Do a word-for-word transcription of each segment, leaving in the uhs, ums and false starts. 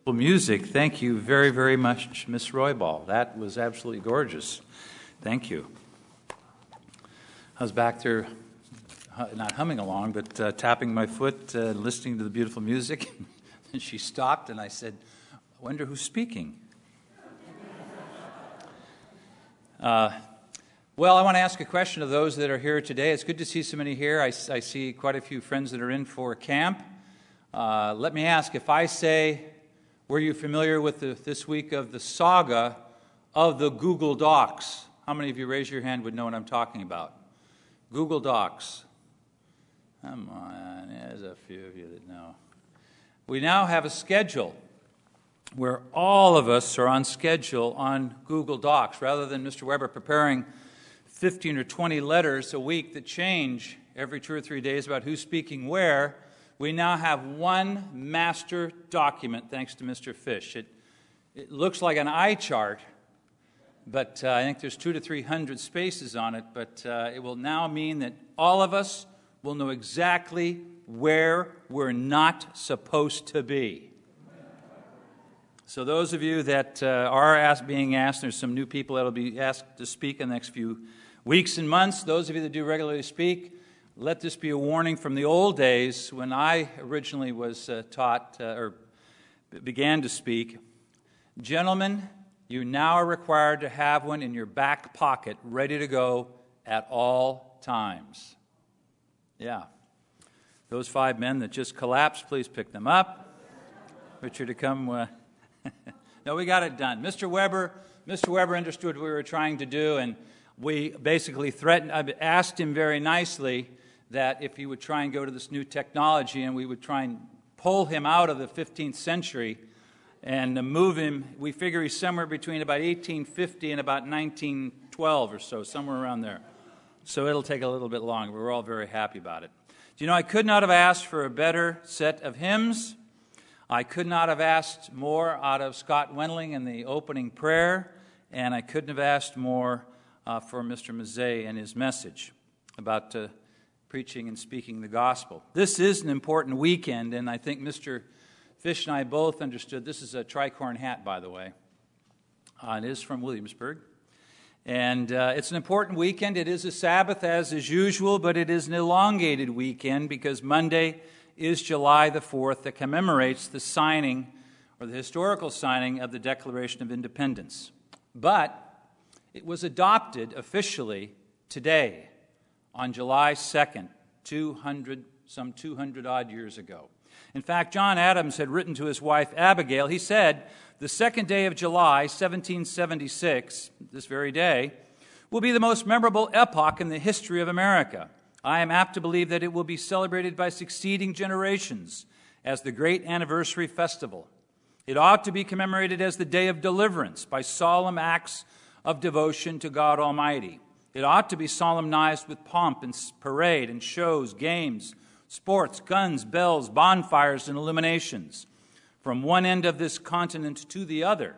Music. Thank you very, very much, Miss Roybal. That was absolutely gorgeous. Thank you. I was back there, not humming along, but uh, tapping my foot, uh, listening to the beautiful music. And she stopped, and I said, I wonder who's speaking. Uh, well, I want to ask a question of those that are here today. It's good to see so many here. I, I see quite a few friends that are in for camp. Uh, let me ask, if I say, were you familiar with the, this week of the saga of the Google Docs? How many of you, raise your hand, would know what I'm talking about? Google Docs. Come on, there's a few of you that know. We now have a schedule where all of us are on schedule on Google Docs, rather than Mister Weber preparing fifteen or twenty letters a week that change every two or three days about who's speaking where. We now have one master document, thanks to Mister Fish. It, it looks like an eye chart, but uh, I think there's two to three hundred spaces on it, but uh, it will now mean that all of us will know exactly where we're not supposed to be. So those of you that uh, are asked, being asked, there's some new people that will be asked to speak in the next few weeks and months. Those of you that do regularly speak, let this be a warning from the old days when I originally was uh, taught uh, or began to speak. Gentlemen, you now are required to have one in your back pocket, ready to go at all times. Yeah. Those five men that just collapsed, please pick them up. Richard, to come... Uh, no, we got it done. Mister Weber, Mister Weber understood what we were trying to do, and we basically threatened, I asked him very nicely that if he would try and go to this new technology and we would try and pull him out of the fifteenth century and move him, we figure he's somewhere between about eighteen fifty and about nineteen twelve or so, somewhere around there. So it'll take a little bit longer. We're all very happy about it. Do you know, I could not have asked for a better set of hymns. I could not have asked more out of Scott Wendling in the opening prayer, and I couldn't have asked more uh, for Mister Mazzei and his message about uh, preaching and speaking the gospel. This is an important weekend, and I think Mister Fish and I both understood. This is a tricorn hat, by the way. Uh, it is from Williamsburg. And uh, it's an important weekend. It is a Sabbath, as is usual, but it is an elongated weekend because Monday is July the fourth, that commemorates the signing, or the historical signing, of the Declaration of Independence. But it was adopted officially today, on July second, two hundred, some two hundred odd years ago. In fact, John Adams had written to his wife Abigail. He said, the second day of July, seventeen seventy-six, this very day, will be the most memorable epoch in the history of America. I am apt to believe that it will be celebrated by succeeding generations as the great anniversary festival. It ought to be commemorated as the day of deliverance by solemn acts of devotion to God Almighty. It ought to be solemnized with pomp and parade and shows, games, sports, guns, bells, bonfires, and illuminations from one end of this continent to the other,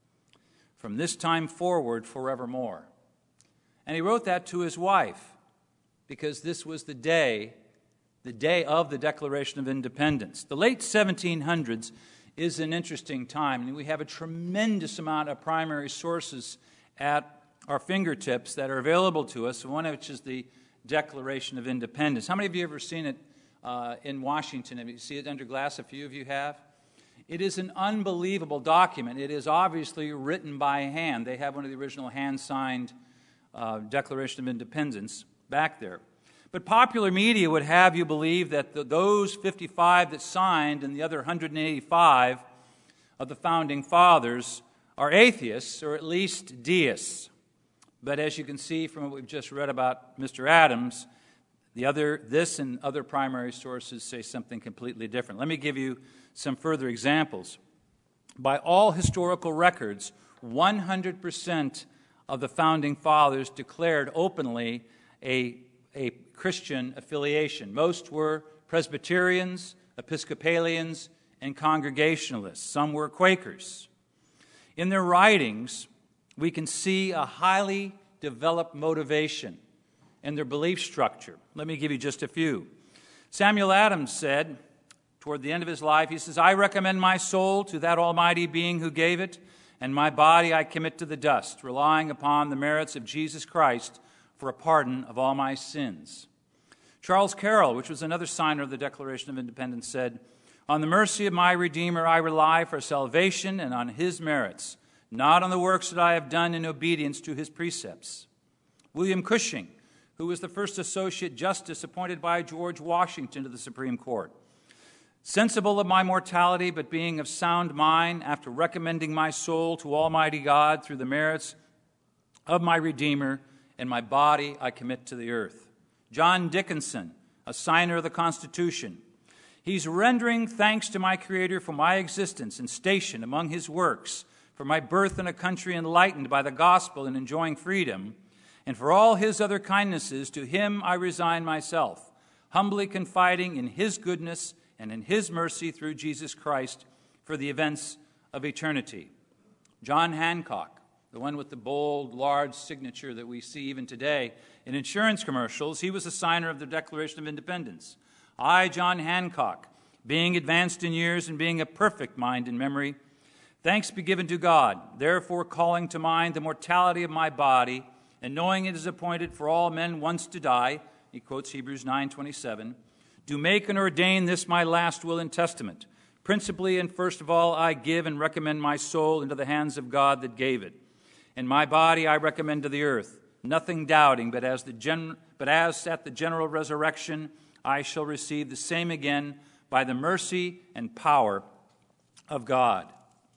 from this time forward forevermore. And he wrote that to his wife, because this was the day, the day of the Declaration of Independence. The late seventeen hundreds is an interesting time, and we have a tremendous amount of primary sources at our fingertips that are available to us, one of which is the Declaration of Independence. How many of you have ever seen it uh, in Washington? Have you seen it under glass? A few of you have. It is an unbelievable document. It is obviously written by hand. They have one of the original hand-signed uh, Declaration of Independence back there. But popular media would have you believe that the, those fifty-five that signed and the other one hundred eighty-five of the Founding Fathers are atheists, or at least deists. But as you can see from what we've just read about Mister Adams, the other, this and other primary sources say something completely different. Let me give you some further examples. By all historical records, one hundred percent of the Founding Fathers declared openly a, a Christian affiliation. Most were Presbyterians, Episcopalians, and Congregationalists. Some were Quakers. In their writings, we can see a highly developed motivation in their belief structure. Let me give you just a few. Samuel Adams said, toward the end of his life, he says, I recommend my soul to that almighty being who gave it, and my body I commit to the dust, relying upon the merits of Jesus Christ for a pardon of all my sins. Charles Carroll, which was another signer of the Declaration of Independence, said, on the mercy of my Redeemer I rely for salvation and on his merits, not on the works that I have done in obedience to his precepts. William Cushing, who was the first associate justice appointed by George Washington to the Supreme Court, sensible of my mortality, but being of sound mind, after recommending my soul to Almighty God through the merits of my Redeemer, and my body I commit to the earth. John Dickinson, a signer of the Constitution, he's rendering thanks to my Creator for my existence and station among his works, for my birth in a country enlightened by the gospel and enjoying freedom, and for all his other kindnesses. To him I resign myself, humbly confiding in his goodness and in his mercy through Jesus Christ for the events of eternity. John Hancock, the one with the bold, large signature that we see even today in insurance commercials, he was a signer of the Declaration of Independence. I, John Hancock, being advanced in years and being of perfect mind and memory, thanks be given to God, therefore calling to mind the mortality of my body, and knowing it is appointed for all men once to die, he quotes Hebrews nine twenty-seven, do make and ordain this my last will and testament. Principally and first of all, I give and recommend my soul into the hands of God that gave it. And my body I recommend to the earth, nothing doubting, but as, the gen- but as at the general resurrection I shall receive the same again by the mercy and power of God.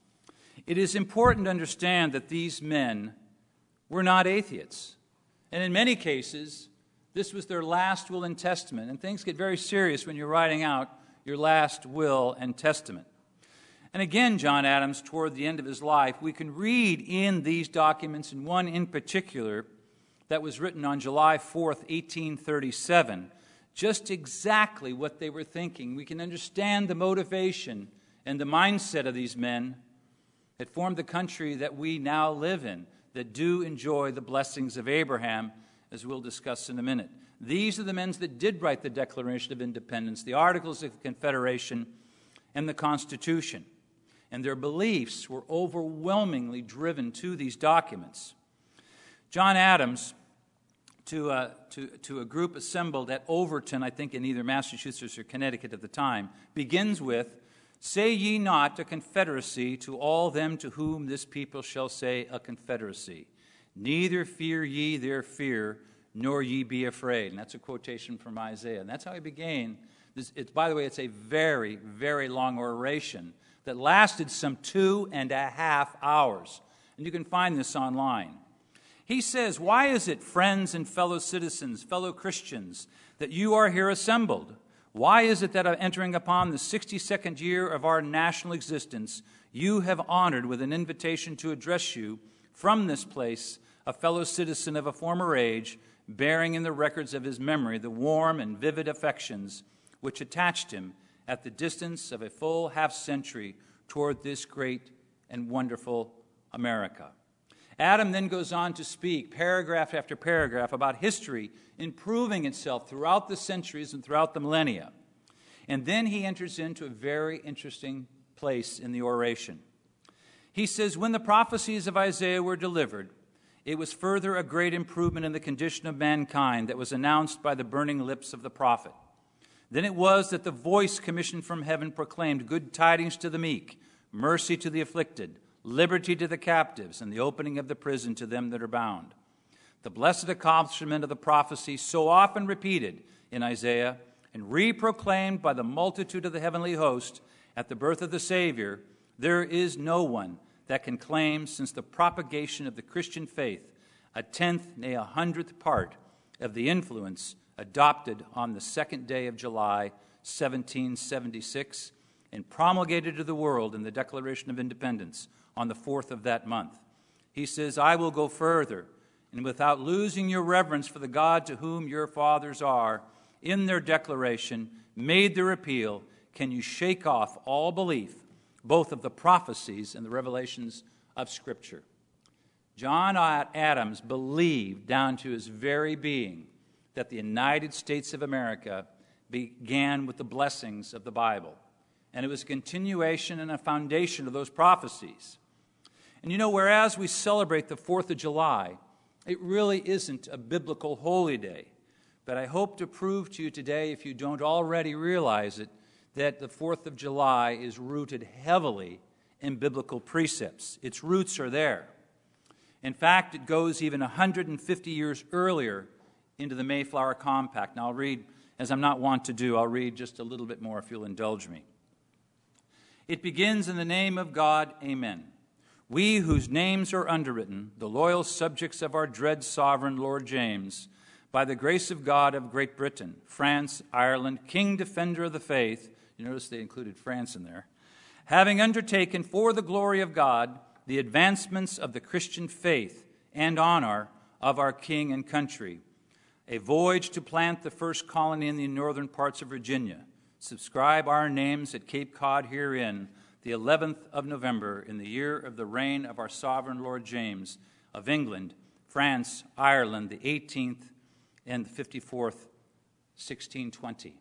It is important to understand that these men were not atheists. And in many cases, this was their last will and testament. And things get very serious when you're writing out your last will and testament. And again, John Adams, toward the end of his life, we can read in these documents, and one in particular that was written on July fourth, eighteen thirty-seven, just exactly what they were thinking. We can understand the motivation and the mindset of these men that formed the country that we now live in, that do enjoy the blessings of Abraham, as we'll discuss in a minute. These are the men that did write the Declaration of Independence, the Articles of Confederation, and the Constitution. And their beliefs were overwhelmingly driven to these documents. John Adams, to a, to, to a group assembled at Overton, I think in either Massachusetts or Connecticut at the time, begins with, say ye not a confederacy to all them to whom this people shall say a confederacy. Neither fear ye their fear, nor ye be afraid. And that's a quotation from Isaiah. And that's how he began. This, it's, by the way, it's a very, very long oration that lasted some two and a half hours. And you can find this online. He says, why is it, friends and fellow citizens, fellow Christians, that you are here assembled? Why is it that entering upon the sixty-second year of our national existence, you have honored with an invitation to address you from this place, a fellow citizen of a former age, bearing in the records of his memory the warm and vivid affections which attached him at the distance of a full half-century toward this great and wonderful America? Adam then goes on to speak paragraph after paragraph about history improving itself throughout the centuries and throughout the millennia. And then he enters into a very interesting place in the oration. He says, when the prophecies of Isaiah were delivered, it was further a great improvement in the condition of mankind that was announced by the burning lips of the prophet. Then it was that the voice commissioned from heaven proclaimed good tidings to the meek, mercy to the afflicted, liberty to the captives, and the opening of the prison to them that are bound. The blessed accomplishment of the prophecy so often repeated in Isaiah and reproclaimed by the multitude of the heavenly host at the birth of the Savior, there is no one that can claim, since the propagation of the Christian faith, a tenth, nay, a hundredth part of the influence adopted on the second day of July, seventeen seventy-six, and promulgated to the world in the Declaration of Independence on the fourth of that month. He says, I will go further, and without losing your reverence for the God to whom your fathers are, in their declaration, made their appeal, can you shake off all belief, both of the prophecies and the revelations of Scripture? John Adams believed down to his very being that the United States of America began with the blessings of the Bible. and it was a continuation and a foundation of those prophecies. And you know, whereas we celebrate the fourth of July, it really isn't a biblical holy day. But I hope to prove to you today, if you don't already realize it, that the fourth of July is rooted heavily in biblical precepts. Its roots are there. In fact, it goes even one hundred fifty years earlier into the Mayflower Compact. Now I'll read, as I'm not wont to do, I'll read just a little bit more if you'll indulge me. It begins in the name of God, amen. We whose names are underwritten, the loyal subjects of our dread sovereign Lord James, by the grace of God of Great Britain, France, Ireland, King Defender of the Faith, you notice they included France in there, having undertaken for the glory of God the advancements of the Christian faith and honor of our King and country, a voyage to plant the first colony in the northern parts of Virginia. Subscribe our names at Cape Cod herein, the eleventh of November, in the year of the reign of our sovereign Lord James of England, France, Ireland, the eighteenth and the fifty-fourth, sixteen twenty.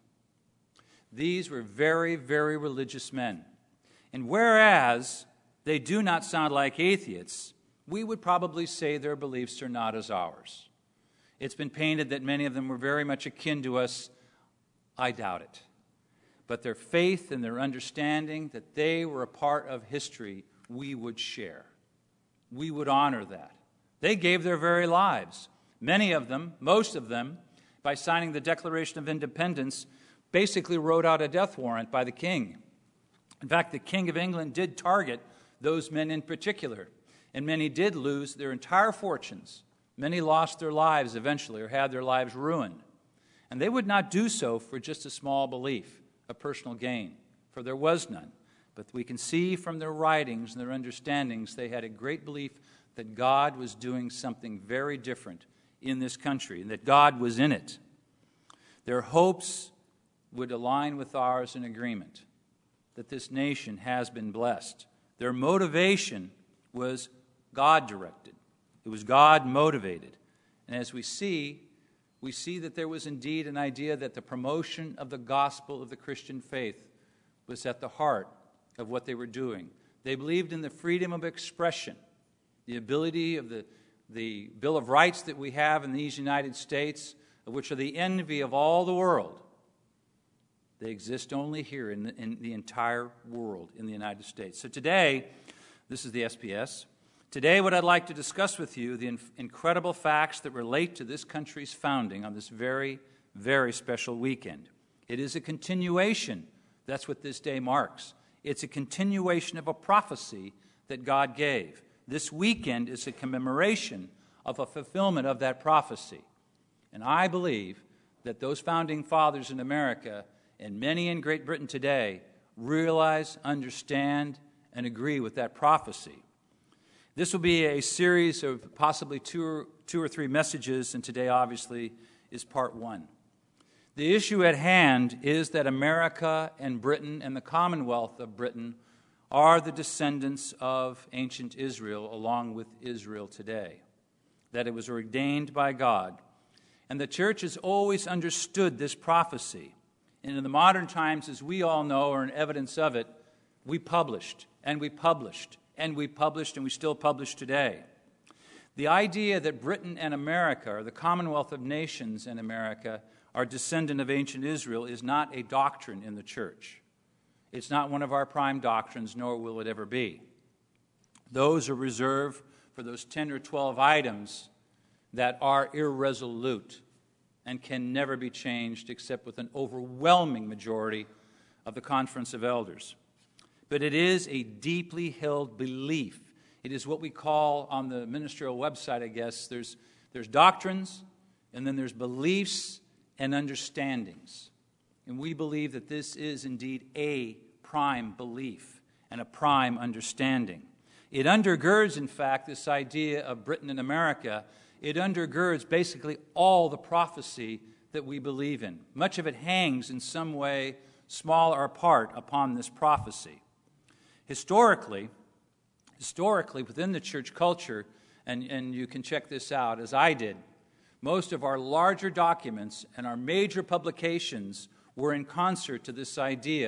These were very, very religious men. And whereas they do not sound like atheists, we would probably say their beliefs are not as ours. It's been painted that many of them were very much akin to us. I doubt it. But their faith and their understanding that they were a part of history, we would share. We would honor that. They gave their very lives. Many of them, most of them, by signing the Declaration of Independence, basically wrote out a death warrant by the king. In fact, the King of England did target those men in particular, and many did lose their entire fortunes. Many lost their lives eventually or had their lives ruined. And they would not do so for just a small belief, a personal gain, for there was none. But we can see from their writings and their understandings they had a great belief that God was doing something very different in this country and that God was in it. Their hopes would align with ours in agreement that this nation has been blessed. Their motivation was God-directed. It was God-motivated. And as we see, we see that there was indeed an idea that the promotion of the gospel of the Christian faith was at the heart of what they were doing. They believed in the freedom of expression, the ability of the, the Bill of Rights that we have in these United States, which are the envy of all the world. They exist only here in the, in the entire world, in the United States. So today, this is the S P S. Today, what I'd like to discuss with you, the inf- incredible facts that relate to this country's founding on this very, very special weekend. It is a continuation. That's what this day marks. It's a continuation of a prophecy that God gave. This weekend is a commemoration of a fulfillment of that prophecy. And I believe that those founding fathers in America and many in Great Britain today realize, understand, and agree with that prophecy. This will be a series of possibly two or, two or three messages, and today obviously is part one. The issue at hand is that America and Britain and the Commonwealth of Britain are the descendants of ancient Israel along with Israel today, that it was ordained by God. And the church has always understood this prophecy. And in the modern times, as we all know, or in evidence of it, we published, and we published, and we published, and we still publish today. The idea that Britain and America, or the Commonwealth of Nations and America, are descendant of ancient Israel is not a doctrine in the church. It's not one of our prime doctrines, nor will it ever be. Those are reserved for those ten or twelve items that are irresolute and can never be changed except with an overwhelming majority of the Conference of Elders. But it is a deeply held belief. It is what we call on the ministerial website, I guess, there's, there's doctrines, and then there's beliefs and understandings. And we believe that this is indeed a prime belief and a prime understanding. It undergirds, in fact, this idea of Britain and America. It undergirds basically all the prophecy that we believe in. Much of it hangs in some way, small or part, upon this prophecy. Historically, historically within the church culture, and, and you can check this out as I did, most of our larger documents and our major publications were in concert to this idea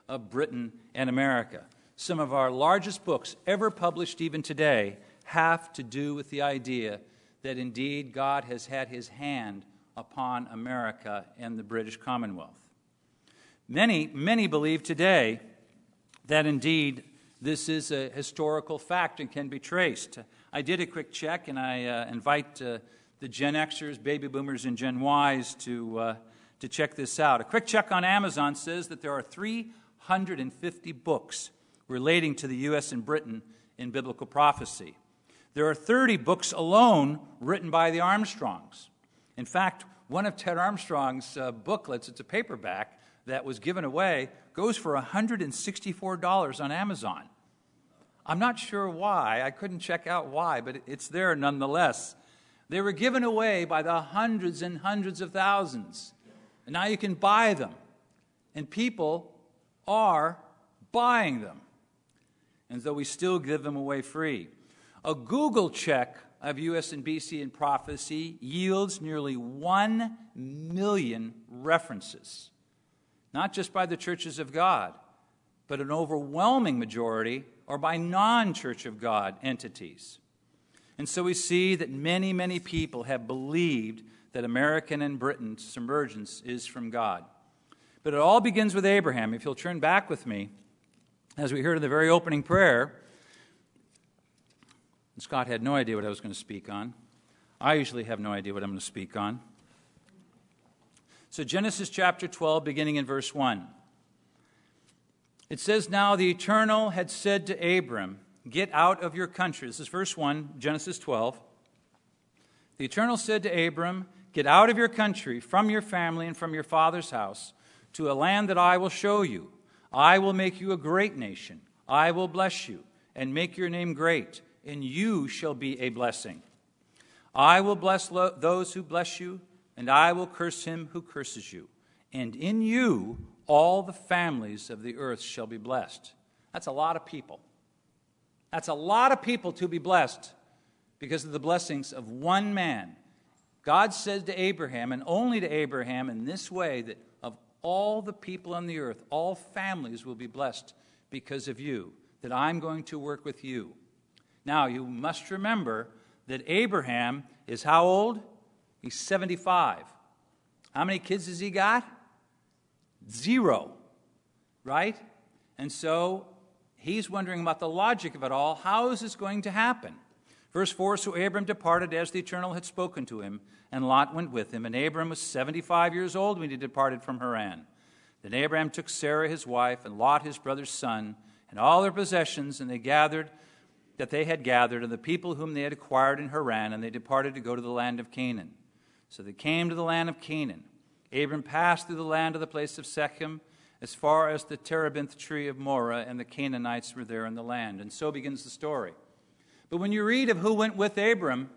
of Britain and America. Some of our largest books ever published even today have to do with the idea that indeed God has had his hand upon America and the British Commonwealth. Many, many believe today that indeed this is a historical fact and can be traced. I did a quick check, and I uh, invite uh, the Gen Xers, Baby Boomers, and Gen Ys to, uh, to check this out. A quick check on Amazon says that there are three hundred fifty books relating to the U S and Britain in biblical prophecy. There are thirty books alone written by the Armstrongs. In fact, one of Ted Armstrong's uh, booklets, it's a paperback that was given away, goes for one hundred sixty-four dollars on Amazon. I'm not sure why. I couldn't check out why, but it's there nonetheless. They were given away by the hundreds and hundreds of thousands. And now you can buy them. And people are buying them. And though we still give them away free. A Google check of U S and B C in prophecy yields nearly one million references. Not just by the churches of God, but an overwhelming majority are by non-Church of God entities. And so we see that many, many people have believed that American and Britain's emergence is from God. But it all begins with Abraham. If you'll turn back with me, as we heard in the very opening prayer, Scott had no idea what I was going to speak on. I usually have no idea what I'm going to speak on. So Genesis chapter twelve, beginning in verse one. It says, "Now the Eternal had said to Abram, 'Get out of your country.'" This is verse one, Genesis twelve. "The Eternal said to Abram, 'Get out of your country, from your family and from your father's house, to a land that I will show you. I will make you a great nation. I will bless you and make your name great, and you shall be a blessing. I will bless lo- those who bless you, and I will curse him who curses you. And in you all the families of the earth shall be blessed.'" That's a lot of people. That's a lot of people to be blessed because of the blessings of one man. God said to Abraham, and only to Abraham, in this way, that of all the people on the earth, all families will be blessed because of you, that I'm going to work with you. Now, you must remember that Abraham is how old? He's seventy-five. How many kids has he got? Zero, right? And so he's wondering about the logic of it all. How is this going to happen? Verse four, "So Abram departed as the Eternal had spoken to him, and Lot went with him. And Abram was seventy-five years old when he departed from Haran. Then Abram took Sarah his wife, and Lot his brother's son, and all their possessions, and they gathered that they had gathered, and the people whom they had acquired in Haran, and they departed to go to the land of Canaan. So they came to the land of Canaan. Abram passed through the land of the place of Shechem, as far as the terebinth tree of Moreh, and the Canaanites were there in the land." And so begins the story. But when you read of who went with Abram,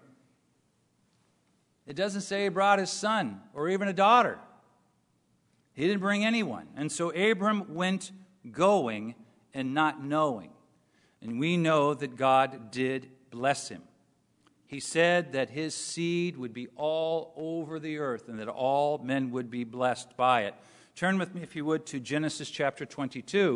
it doesn't say he brought his son or even a daughter. He didn't bring anyone. And so Abram went going and not knowing. And we know that God did bless him. He said that his seed would be all over the earth and that all men would be blessed by it. Turn with me, if you would, to Genesis chapter twenty-two.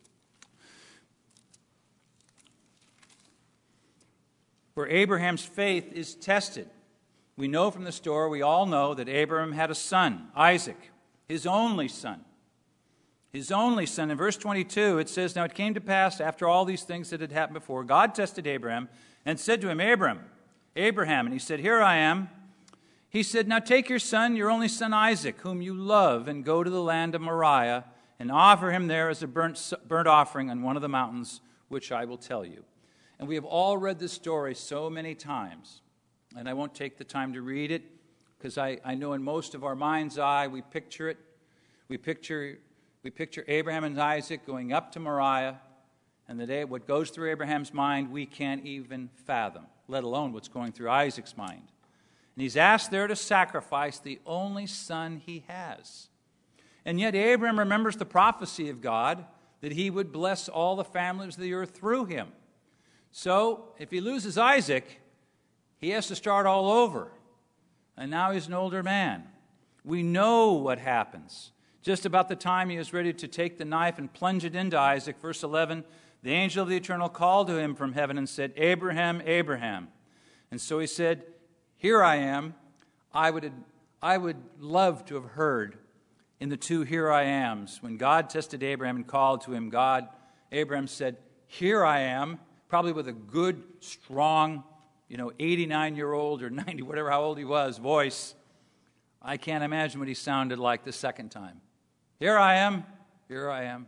Where Abraham's faith is tested. We know from the story, we all know that Abraham had a son, Isaac, his only son. His only son. In verse twenty-two, it says, "Now it came to pass after all these things that had happened before, God tested Abraham and said to him, 'Abram, Abraham.' And he said, 'Here I am.' He said, 'Now take your son, your only son Isaac, whom you love, and go to the land of Moriah, and offer him there as a burnt, burnt offering on one of the mountains, which I will tell you.'" And we have all read this story so many times, and I won't take the time to read it, because I, I know in most of our mind's eye we picture it. We picture, we picture Abraham and Isaac going up to Moriah, and the day what goes through Abraham's mind we can't even fathom, let alone what's going through Isaac's mind. And he's asked there to sacrifice the only son he has. And yet Abraham remembers the prophecy of God that he would bless all the families of the earth through him. So if he loses Isaac, he has to start all over. And now he's an older man. We know what happens. Just about the time he was ready to take the knife and plunge it into Isaac, verse eleven, the angel of the Eternal called to him from heaven and said, Abraham, Abraham. And so he said, Here I am. I would, I would love to have heard in the two here I ams. When God tested Abraham and called to him, God, Abraham said, Here I am, probably with a good, strong, you know, eighty-nine-year-old or ninety, whatever how old he was, voice. I can't imagine what he sounded like the second time. Here I am, here I am.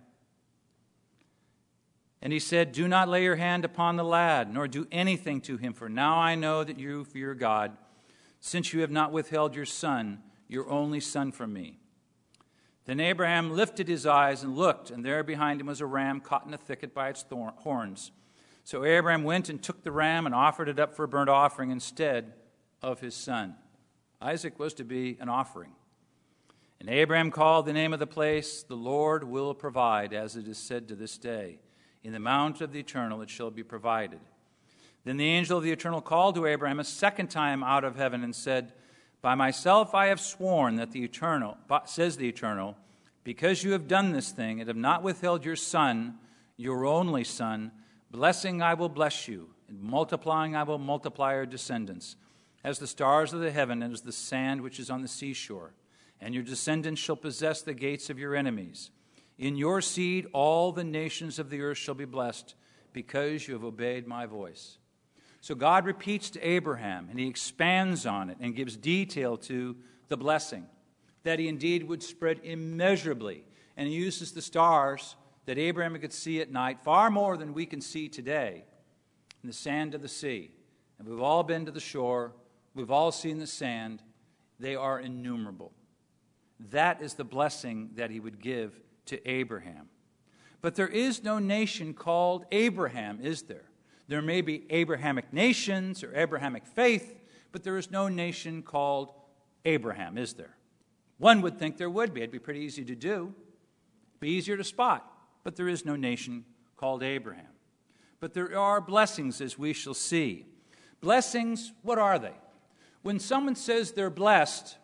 And he said, Do not lay your hand upon the lad, nor do anything to him, for now I know that you fear God, since you have not withheld your son, your only son, from me. Then Abraham lifted his eyes and looked, and there behind him was a ram caught in a thicket by its thorn- horns. So Abraham went and took the ram and offered it up for a burnt offering instead of his son. Isaac was to be an offering. And Abraham called the name of the place, The Lord will provide, as it is said to this day. In the mount of the Eternal it shall be provided. Then the angel of the Eternal called to Abraham a second time out of heaven and said, By myself I have sworn that the Eternal, says the Eternal, because you have done this thing and have not withheld your son, your only son, blessing I will bless you, and multiplying I will multiply your descendants, as the stars of the heaven and as the sand which is on the seashore. And your descendants shall possess the gates of your enemies. In your seed all the nations of the earth shall be blessed, because you have obeyed my voice. So God repeats to Abraham, and he expands on it and gives detail to the blessing, that he indeed would spread immeasurably. And he uses the stars that Abraham could see at night, far more than we can see today, in the sand of the sea. And we've all been to the shore. We've all seen the sand. They are innumerable. That is the blessing that he would give to Abraham. But there is no nation called Abraham, is there? There may be Abrahamic nations or Abrahamic faith, but there is no nation called Abraham, is there? One would think there would be. It'd be pretty easy to do. It'd be easier to spot. But there is no nation called Abraham. But there are blessings, as we shall see. Blessings, what are they? When someone says they're blessed,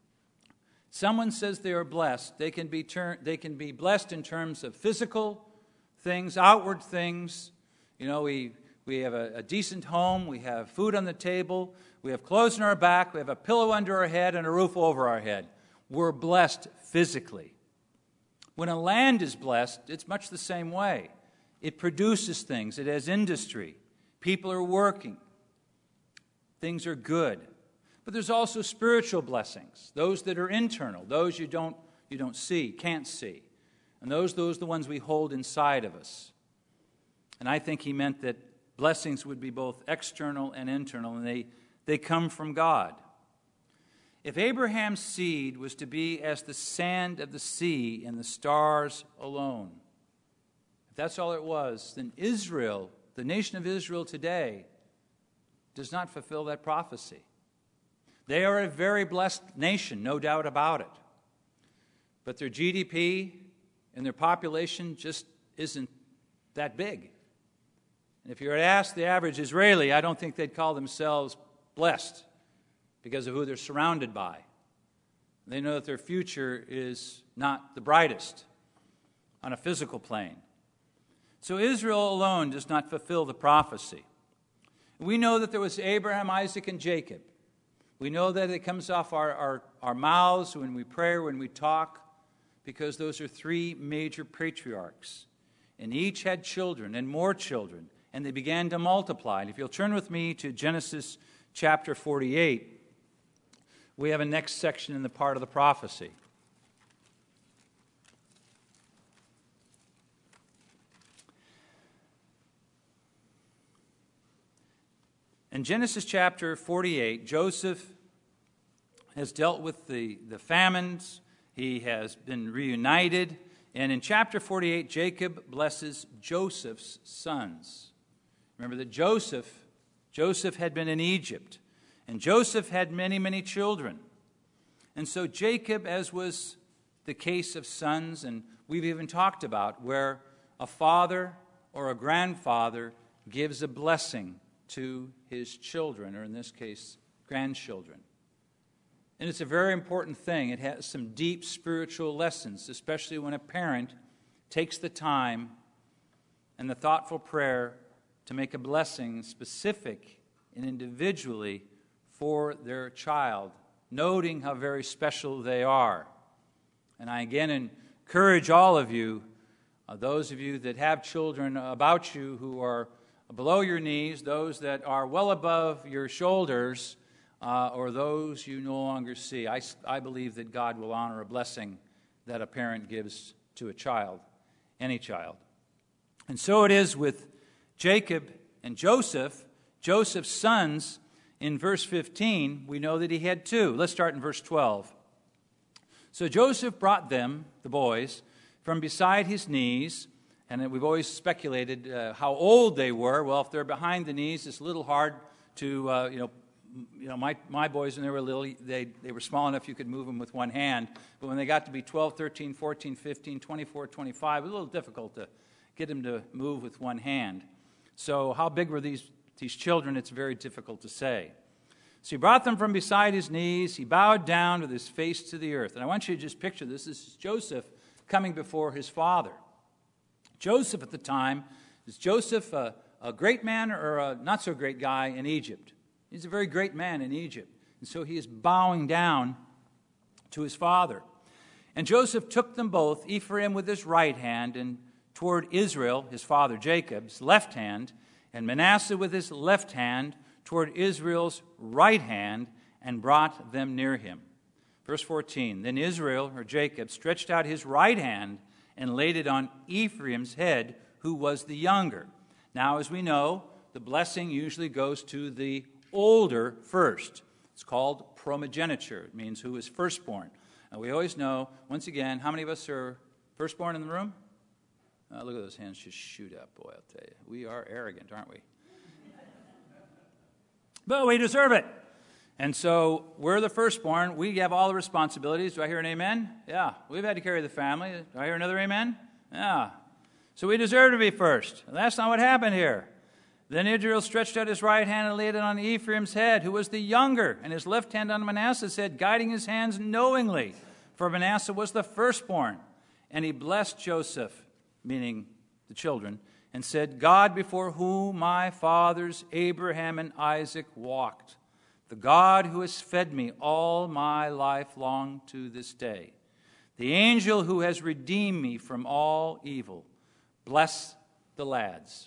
someone says they are blessed, they can be ter- they can be blessed in terms of physical things, outward things. You know, we we have a, a decent home, we have food on the table, we have clothes on our back, we have a pillow under our head and a roof over our head. We're blessed physically. When a land is blessed, it's much the same way. It produces things, it has industry, people are working, things are good. But there's also spiritual blessings, those that are internal, those you don't you don't see, can't see. And those those are the ones we hold inside of us. And I think he meant that blessings would be both external and internal, and they, they come from God. If Abraham's seed was to be as the sand of the sea and the stars alone, if that's all it was, then Israel, the nation of Israel today, does not fulfill that prophecy. They are a very blessed nation, no doubt about it. But their G D P and their population just isn't that big. And if you were to ask the average Israeli, I don't think they'd call themselves blessed because of who they're surrounded by. They know that their future is not the brightest on a physical plane. So Israel alone does not fulfill the prophecy. We know that there was Abraham, Isaac, and Jacob. We know that it comes off our, our, our mouths when we pray, when we talk, because those are three major patriarchs. And each had children and more children, and they began to multiply. And if you'll turn with me to Genesis chapter forty-eight, we have a next section in the part of the prophecy. In Genesis chapter forty-eight, Joseph has dealt with the, the famines. He has been reunited. And in chapter forty-eight, Jacob blesses Joseph's sons. Remember that Joseph, Joseph had been in Egypt. And Joseph had many, many children. And so Jacob, as was the case of sons, and we've even talked about, where a father or a grandfather gives a blessing to his children, or in this case, grandchildren. And it's a very important thing. It has some deep spiritual lessons, especially when a parent takes the time and the thoughtful prayer to make a blessing specific and individually for their child, noting how very special they are. And I again encourage all of you, uh, those of you that have children about you who are below your knees, those that are well above your shoulders, Uh, or those you no longer see. I, I believe that God will honor a blessing that a parent gives to a child, any child. And so it is with Jacob and Joseph, Joseph's sons. In verse fifteen, we know that he had two. Let's start in verse twelve. So Joseph brought them, the boys, from beside his knees, and we've always speculated uh, how old they were. Well, if they're behind the knees, it's a little hard to, uh, you know, You know, my, my boys, when they were little, they, they were small enough you could move them with one hand. But when they got to be twelve, thirteen, fourteen, fifteen, twenty-four, twenty-five, it was a little difficult to get them to move with one hand. So how big were these, these children? It's very difficult to say. So he brought them from beside his knees. He bowed down with his face to the earth. And I want you to just picture this. This is Joseph coming before his father. Joseph at the time, is Joseph a, a great man or a not so great guy in Egypt? He's a very great man in Egypt. And so he is bowing down to his father. And Joseph took them both, Ephraim with his right hand, and toward Israel, his father Jacob's left hand, and Manasseh with his left hand, toward Israel's right hand, and brought them near him. Verse fourteen, then Israel, or Jacob, stretched out his right hand and laid it on Ephraim's head, who was the younger. Now, as we know, the blessing usually goes to the older first. It's called primogeniture. It means who is firstborn. And we always know, once again, how many of us are firstborn in the room? Uh, look at those hands just shoot up. Boy, I'll tell you. We are arrogant, aren't we? But we deserve it. And so we're the firstborn. We have all the responsibilities. Do I hear an amen? Yeah. We've had to carry the family. Do I hear another amen? Yeah. So we deserve to be first. And that's not what happened here. Then Israel stretched out his right hand and laid it on Ephraim's head, who was the younger, and his left hand on Manasseh's head, guiding his hands knowingly. For Manasseh was the firstborn. And he blessed Joseph, meaning the children, and said, God before whom my fathers Abraham and Isaac walked, the God who has fed me all my life long to this day, the angel who has redeemed me from all evil, bless the lads.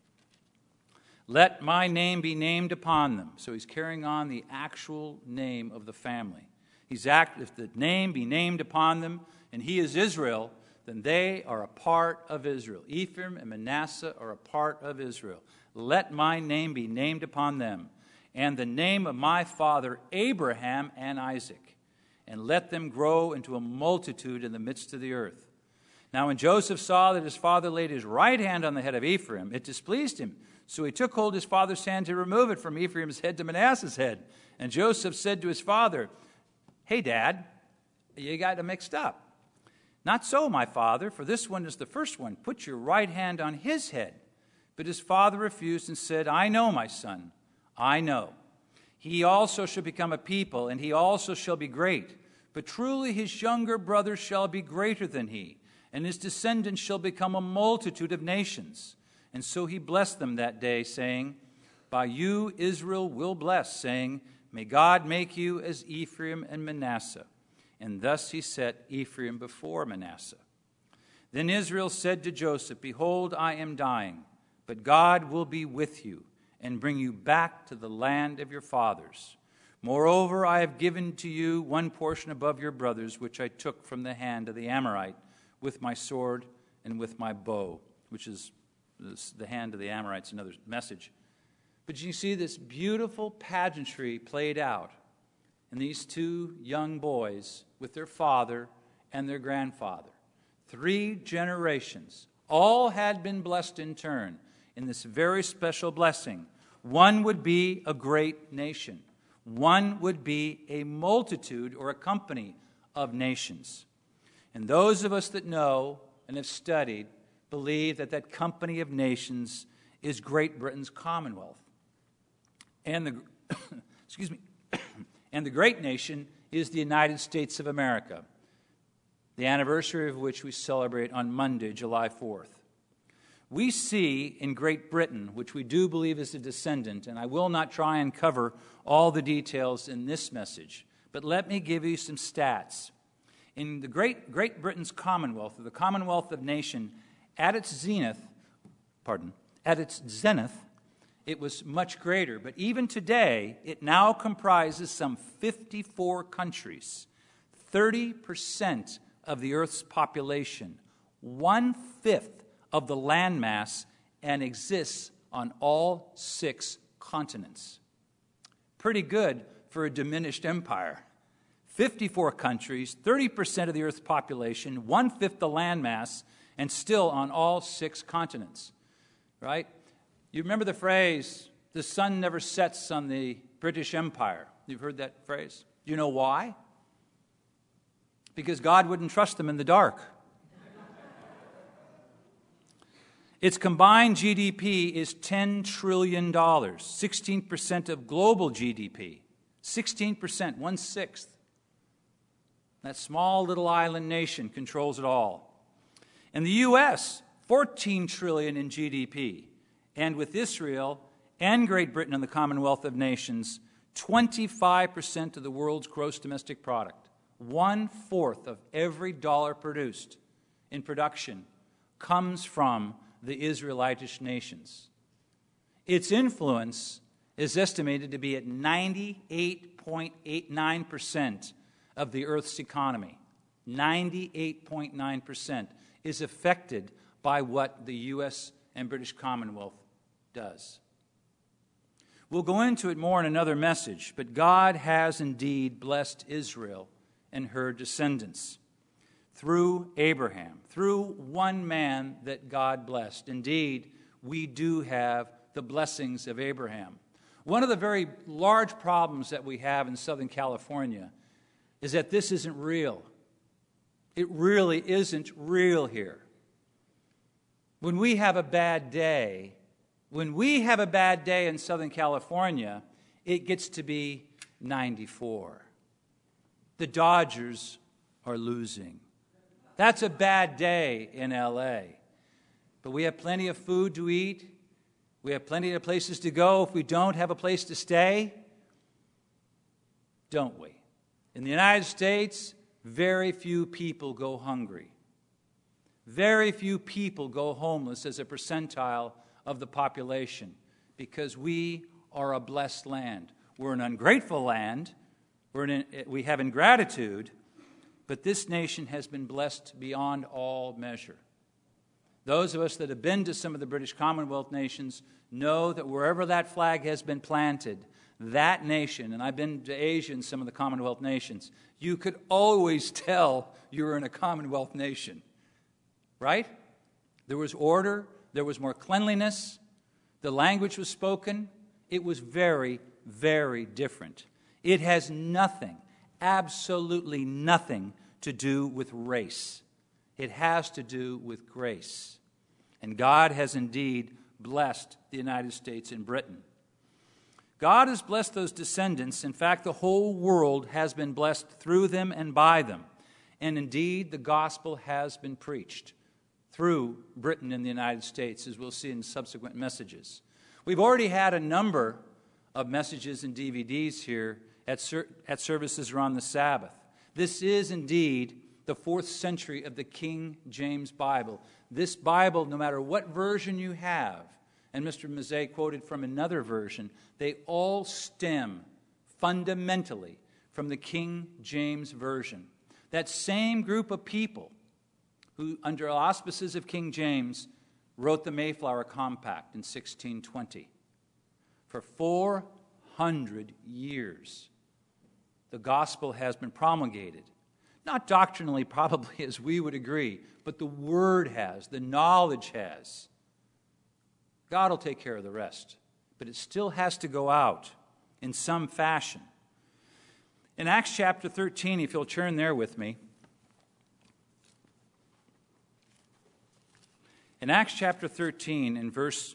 Let my name be named upon them. So he's carrying on the actual name of the family. He's act, if the name be named upon them, and he is Israel, then they are a part of Israel. Ephraim and Manasseh are a part of Israel. Let my name be named upon them, and the name of my father Abraham and Isaac, and let them grow into a multitude in the midst of the earth. Now when Joseph saw that his father laid his right hand on the head of Ephraim, it displeased him. So he took hold of his father's hand to remove it from Ephraim's head to Manasseh's head. And Joseph said to his father, hey, Dad, you got it mixed up. Not so, my father, for this one is the first one. Put your right hand on his head. But his father refused and said, I know, my son, I know. He also shall become a people, and he also shall be great. But truly his younger brother shall be greater than he, and his descendants shall become a multitude of nations. And so he blessed them that day, saying, by you Israel will bless, saying, may God make you as Ephraim and Manasseh. And thus he set Ephraim before Manasseh. Then Israel said to Joseph, behold, I am dying, but God will be with you and bring you back to the land of your fathers. Moreover, I have given to you one portion above your brothers, which I took from the hand of the Amorite with my sword and with my bow, which is the hand of the Amorites, another message. But you see this beautiful pageantry played out in these two young boys with their father and their grandfather. Three generations. All had been blessed in turn in this very special blessing. One would be a great nation. One would be a multitude or a company of nations. And those of us that know and have studied believe that that company of nations is Great Britain's Commonwealth. And the, excuse me, and the great nation is the United States of America, the anniversary of which we celebrate on Monday, July fourth. We see in Great Britain, which we do believe is a descendant, and I will not try and cover all the details in this message, but let me give you some stats. In the Great, Great Britain's Commonwealth, or the Commonwealth of Nations, at its zenith, pardon, at its zenith, it was much greater. But even today, it now comprises some fifty-four countries, thirty percent of the Earth's population, one-fifth of the landmass, and exists on all six continents. Pretty good for a diminished empire. fifty-four countries, thirty percent of the Earth's population, one-fifth the landmass, and still on all six continents. Right? You remember the phrase, the sun never sets on the British Empire. You've heard that phrase? Do you know why? Because God wouldn't trust them in the dark. Its combined G D P is ten trillion dollars, sixteen percent of global G D P. sixteen percent, one-sixth. That small little island nation controls it all. And the U S, fourteen trillion dollars in G D P. And with Israel and Great Britain and the Commonwealth of Nations, twenty-five percent of the world's gross domestic product. One-fourth of every dollar produced in production comes from the Israelitish nations. Its influence is estimated to be at ninety-eight point eight nine percent of the Earth's economy. ninety-eight point nine percent is affected by what the U S and British Commonwealth does. We'll go into it more in another message, but God has indeed blessed Israel and her descendants through Abraham, through one man that God blessed. Indeed, we do have the blessings of Abraham. One of the very large problems that we have in Southern California is that this isn't real. It really isn't real here. When we have a bad day, when we have a bad day in Southern California, it gets to be ninety-four. The Dodgers are losing. That's a bad day in L A. But we have plenty of food to eat. We have plenty of places to go if we don't have a place to stay. Don't we? In the United States, very few people go hungry. Very few people go homeless as a percentile of the population because we are a blessed land. We're an ungrateful land. We're in, we have ingratitude. But this nation has been blessed beyond all measure. Those of us that have been to some of the British Commonwealth nations know that wherever that flag has been planted, that nation, and I've been to Asia and some of the Commonwealth nations, you could always tell you were in a Commonwealth nation. Right? There was order. There was more cleanliness. The language was spoken. It was very, very different. It has nothing, absolutely nothing to do with race. It has to do with grace. And God has indeed blessed the United States and Britain. God has blessed those descendants. In fact, the whole world has been blessed through them and by them. And indeed, the gospel has been preached through Britain and the United States, as we'll see in subsequent messages. We've already had a number of messages and D V Ds here at, ser- at services around the Sabbath. This is indeed the fourth century of the King James Bible. This Bible, no matter what version you have, and Mister Mazzei quoted from another version, they all stem fundamentally from the King James Version. That same group of people who, under auspices of King James, wrote the Mayflower Compact in sixteen twenty. For four hundred years, the gospel has been promulgated. Not doctrinally, probably, as we would agree, but the word has, the knowledge has. God will take care of the rest, but it still has to go out in some fashion. In Acts chapter thirteen, if you'll turn there with me, in Acts chapter thirteen, in verse,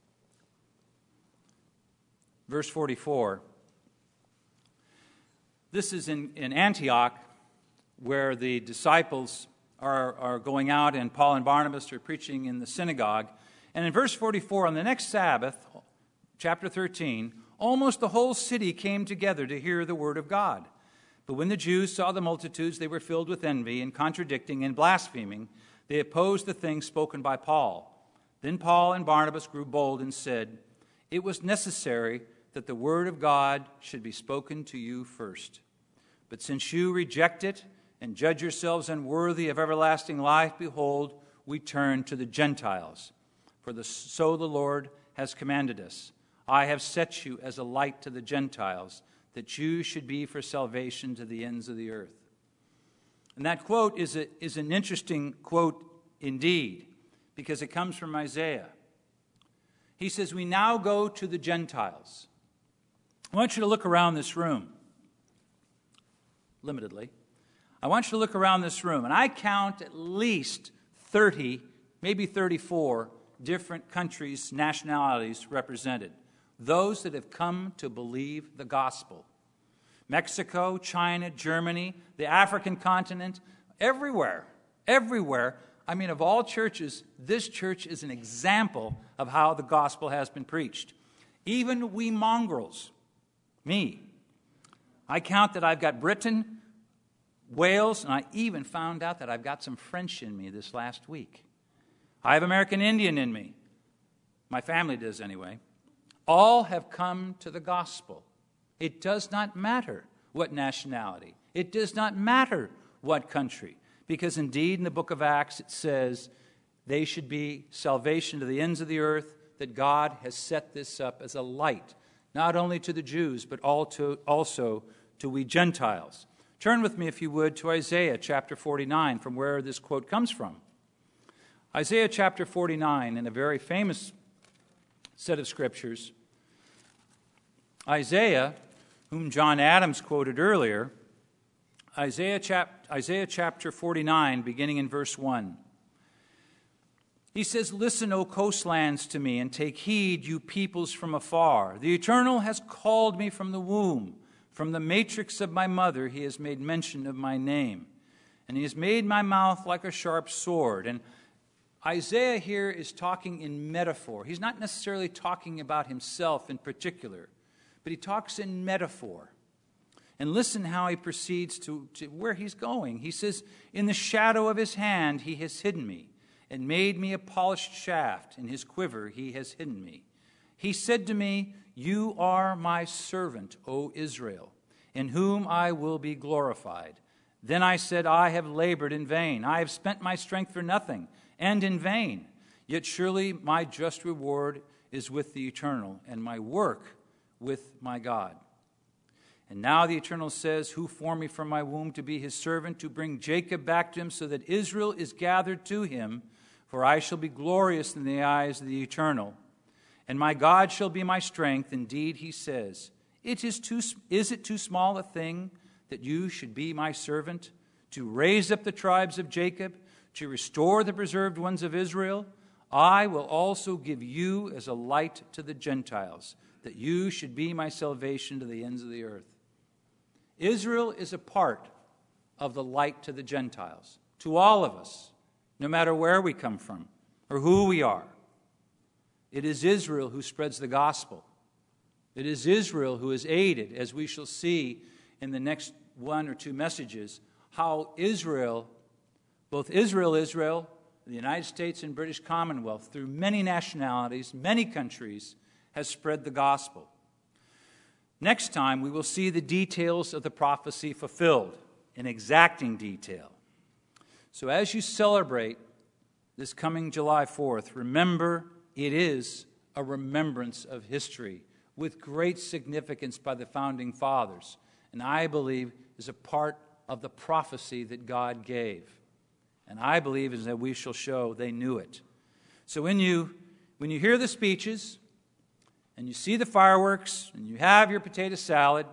verse forty-four, This is in, in Antioch, where the disciples are, are going out, and Paul and Barnabas are preaching in the synagogue. And in verse forty-four, on the next Sabbath, chapter thirteen, almost the whole city came together to hear the word of God. But when the Jews saw the multitudes, they were filled with envy, and contradicting and blaspheming, they opposed the things spoken by Paul. Then Paul and Barnabas grew bold and said, "It was necessary that the word of God should be spoken to you first. But since you reject it and judge yourselves unworthy of everlasting life, behold, we turn to the Gentiles. For the, so the Lord has commanded us. I have set you as a light to the Gentiles, that you should be for salvation to the ends of the earth." And that quote is, a, is an interesting quote indeed, because it comes from Isaiah. He says, we now go to the Gentiles. I want you to look around this room, limitedly. I want you to look around this room, and I count at least thirty, maybe thirty-four different countries, nationalities represented. Those that have come to believe the gospel. Mexico, China, Germany, the African continent, everywhere, everywhere. I mean, of all churches, this church is an example of how the gospel has been preached. Even we mongrels, me, I count that I've got Britain, Wales, and I even found out that I've got some French in me this last week. I have American Indian in me. My family does anyway. All have come to the gospel. It does not matter what nationality. It does not matter what country. Because indeed in the book of Acts it says they should be salvation to the ends of the earth, that God has set this up as a light, not only to the Jews, but also to we Gentiles. Turn with me, if you would, to Isaiah chapter forty-nine, from where this quote comes from. Isaiah chapter forty-nine, in a very famous set of scriptures. Isaiah, whom John Adams quoted earlier, Isaiah, chap- Isaiah chapter forty-nine, beginning in verse one. He says, "Listen, O coastlands, to me, and take heed, you peoples from afar. The Eternal has called me from the womb. From the matrix of my mother he has made mention of my name. And he has made my mouth like a sharp sword." And Isaiah here is talking in metaphor. He's not necessarily talking about himself in particular, but he talks in metaphor. And listen how he proceeds to, to where he's going. He says, "In the shadow of his hand he has hidden me, and made me a polished shaft. In his quiver he has hidden me. He said to me, you are my servant, O Israel, in whom I will be glorified. Then I said, I have labored in vain. I have spent my strength for nothing, and in vain. Yet surely my just reward is with the Eternal, and my work with my God. And now the Eternal says, who formed me from my womb to be his servant, to bring Jacob back to him, so that Israel is gathered to him. For I shall be glorious in the eyes of the Eternal, and my God shall be my strength. Indeed, he says, it is, too, is it too small a thing that you should be my servant, to raise up the tribes of Jacob, to restore the preserved ones of Israel? I will also give you as a light to the Gentiles, that you should be my salvation to the ends of the earth. Israel is a part of the light to the Gentiles, to all of us, no matter where we come from or who we are. It is Israel who spreads the gospel. It is Israel who is aided, as we shall see in the next one or two messages, how Israel, both Israel, Israel, the United States and British Commonwealth, through many nationalities, many countries, has spread the gospel. Next time, we will see the details of the prophecy fulfilled in exacting detail. So as you celebrate this coming July fourth, remember it is a remembrance of history with great significance by the founding fathers, and I believe is a part of the prophecy that God gave. And I believe is that we shall show they knew it. So when you when you hear the speeches and you see the fireworks and you have your potato salad,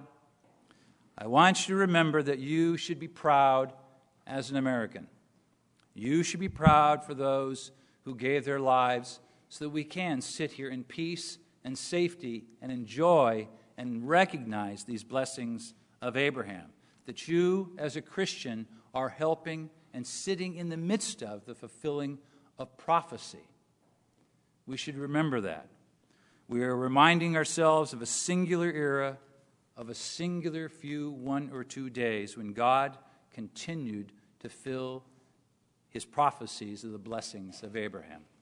I want you to remember that you should be proud as an American. You should be proud for those who gave their lives so that we can sit here in peace and safety and enjoy and recognize these blessings of Abraham, that you as a Christian are helping and sitting in the midst of the fulfilling of prophecy. We should remember that. We are reminding ourselves of a singular era, of a singular few one or two days when God continued to fill his prophecies of the blessings of Abraham.